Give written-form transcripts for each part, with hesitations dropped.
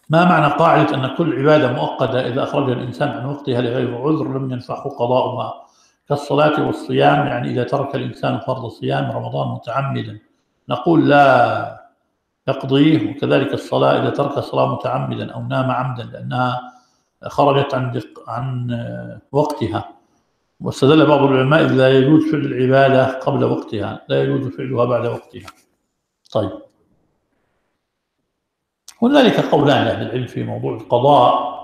ما معنى قاعدة أن كل عبادة مؤقتة إذا أخرجها الإنسان عن وقتها لغير عذر لم ينفعه قضاؤها كالصلاة والصيام؟ يعني إذا ترك الإنسان فرض صيام رمضان متعمدا نقول لا يقضيه، وكذلك الصلاة إذا ترك الصلاة متعمدا أو نام عمدا لأنها خرجت عن وقتها. واستدل بعض العلماء لا يجوز فعل العبادة قبل وقتها، لا يجوز فعلها بعد وقتها. طيب، هنالك قولان لأهل العلم في موضوع القضاء،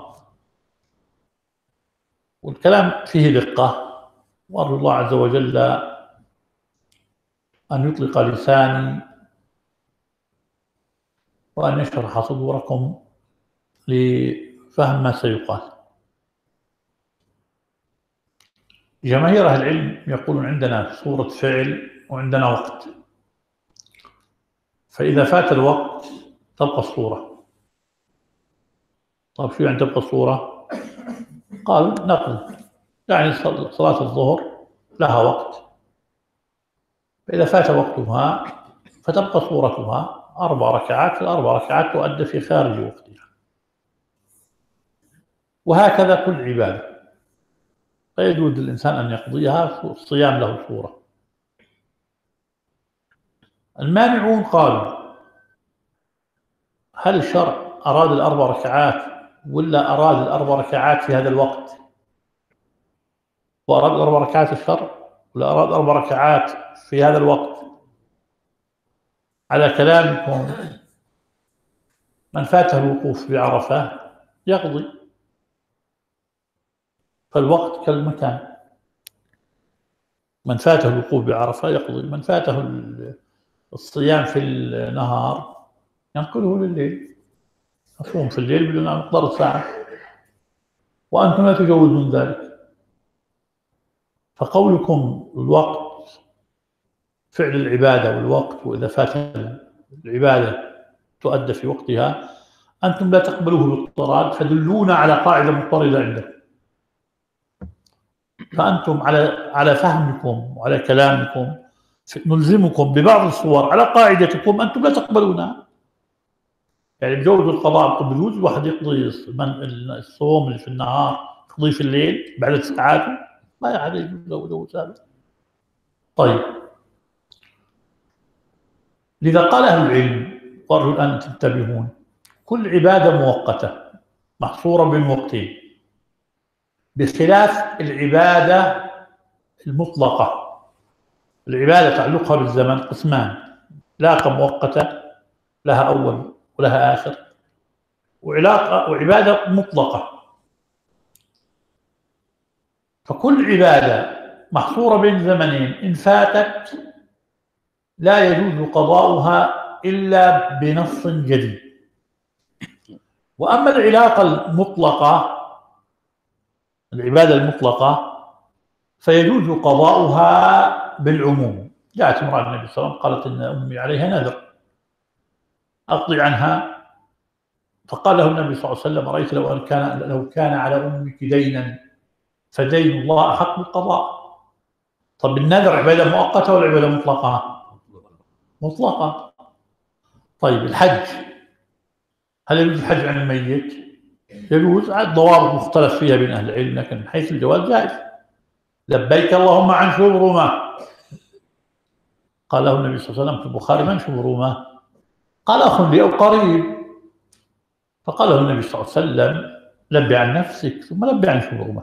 والكلام فيه دقة، وأرجو الله عز وجل أن يطلق لساني وأن يشرح صدوركم لفهم ما سيقال. جماهير أهل العلم يقولون عندنا صورة فعل وعندنا وقت، فإذا فات الوقت تبقى الصورة. طيب شو يعني تبقى الصورة؟ قال نقل، يعني صلاة الظهر لها وقت، فإذا فات وقتها فتبقى صورتها 4 ركعات، الأربع ركعات تؤدى في خارج وقتها. وهكذا كل عبادة فيجوز للإنسان أن يقضيها، الصيام له صورة. المانعون قالوا هل الشرع أراد الأربع ركعات ولا أراد الأربع ركعات في هذا الوقت؟ وأراد الأربع ركعات الشرع ولا أراد 4 ركعات في هذا الوقت؟ على كلامكم من فاته الوقوف بعرفة يقضي، فالوقت كالمكان، من فاته الوقوف بعرفة يقضي، من فاته الصيام في النهار ينقله لليل، يصوم في الليل بدون مقدار ساعة، وأنتم لا تجوزون ذلك. فقولكم الوقت فعل العبادة والوقت وإذا فات العبادة تؤدى في وقتها، أنتم لا تقبلوه باضطراد، فدلونا على قاعدة مضطردة عندكم. فأنتم على فهمكم وعلى كلامكم نلزمكم ببعض الصور على قاعدتكم أنتم لا تقبلونها. يعني بجوز القضاء، بجوز الواحد يقضي الصوم اللي في النهار يقضيه في الليل بعد ساعاته، ما أحد يجوز له جوز هذا. طيب، لذا قال أهل العلم وأرجو الآن تنتبهون، كل عبادة مؤقتة محصورة بين وقتين، بخلاف العبادة المطلقة. العبادة تعلقها بالزمن قسمان، علاقة مؤقتة لها أول ولها آخر، وعبادة مطلقة. فكل عبادة محصورة بين زمنين إن فاتت لا يجوز قضاؤها إلا بنص جديد. وأما العلاقة المطلقة، العبادة المطلقة، فيجوز قضاؤها بالعموم. جاءت امرأة النبي صلى الله عليه وسلم قالت إن أمي عليها نذر أقضي عنها، فقال له النبي صلى الله عليه وسلم أرأيت لو كان على أمك دينا فدين الله أحق بالقضاء. طب النذر عبادة مؤقتة ولا عبادة مطلقة؟ مطلقة. طيب الحج، هل يجوز الحج عن الميت؟ يجوز، ضوابط مختلف فيها بين أهل العلم، لكن من حيث الجواز جائز. لبيك اللهم عن شبرمة، قال له النبي صلى الله عليه وسلم في البخاري من شبرمة؟ قال أخ لي أو قريب، فقال له النبي صلى الله عليه وسلم لبي عن نفسك ثم لبي عن شبرمة.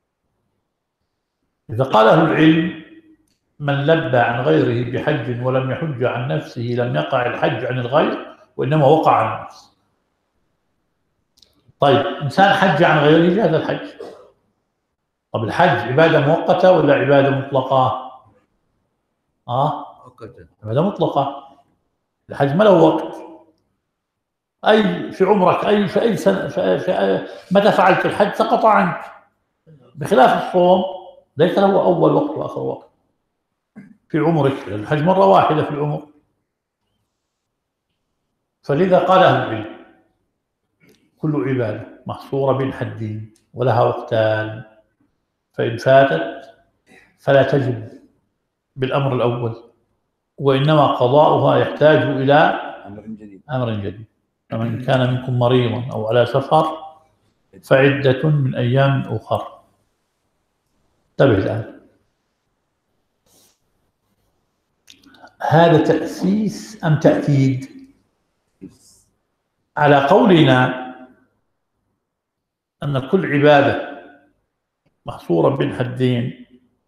إذا قال أهل العلم من لبى عن غيره بحج ولم يحج عن نفسه لم يقع الحج عن الغير وإنما وقع عن النفس. طيب إنسان حج عن غيره جاز الحج. طب الحج عبادة مؤقتة ولا عبادة مطلقة؟ عبادة مطلقة. الحج ما له وقت، أي في عمرك أي في أي سنة متى فعلت الحج سقط عنك، بخلاف الصوم ليس له أول وقت وآخر وقت في عمرك، الحج مرة واحدة في العمر. فلذا قال أهل العلم كل عبادة محصورة بين حدين ولها وقتان، فإن فاتت فلا تجب بالأمر الأول، وإنما قضاؤها يحتاج إلى أمر جديد. فمن كان منكم مريضا أو على سفر فعدة من أيام أخر. انتبه الآن، هذا تأسيس أم تأكيد؟ على قولنا أن كل عبادة محصورة بين حدين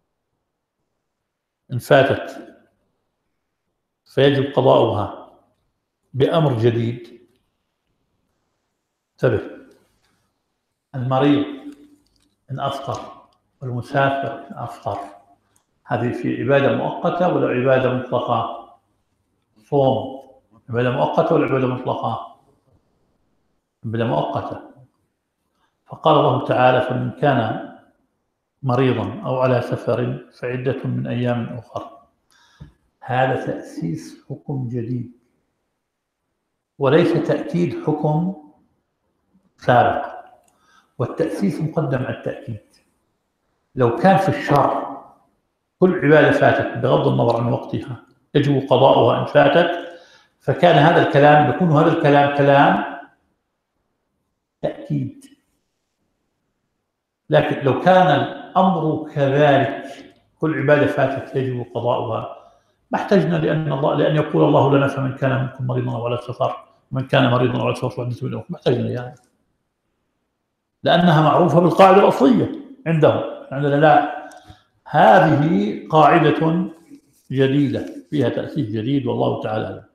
إن فاتت فيجب قضاؤها بأمر جديد. انتبه، المريض إن أفطر والمسافر إن أفطر، هذه في عبادة مؤقتة ولا عبادة مطلقة؟ صوم عبادة مؤقتة ولا عبادة مطلقة؟ عبادة مؤقتة. فقال الله تعالى: فمن كان مريضا أو على سفر فعدة من أيام أخر. هذا تأسيس حكم جديد وليس تأكيد حكم سابق، والتأسيس مقدم على التأكيد. لو كان في الشرع كل عبادة فاتت بغض النظر عن وقتها يجب قضاؤها إن فاتت، فكان هذا الكلام يكون هذا الكلام كلام تأكيد. لكن لو كان الأمر كذلك كل عبادة فاتت يجب قضاؤها ما احتجنا لأن يقول الله لنا: فمن كان منكم مريضا أو على سفر، ومن كان مريضا أو على سفر فعدة من أيام. ما احتجنا يعني، لأنها معروفة بالقاعدة الأصلية عندهم. عندنا لا، هذه قاعدة جديدة فيها تأسيس جديد، والله تعالى أعلم.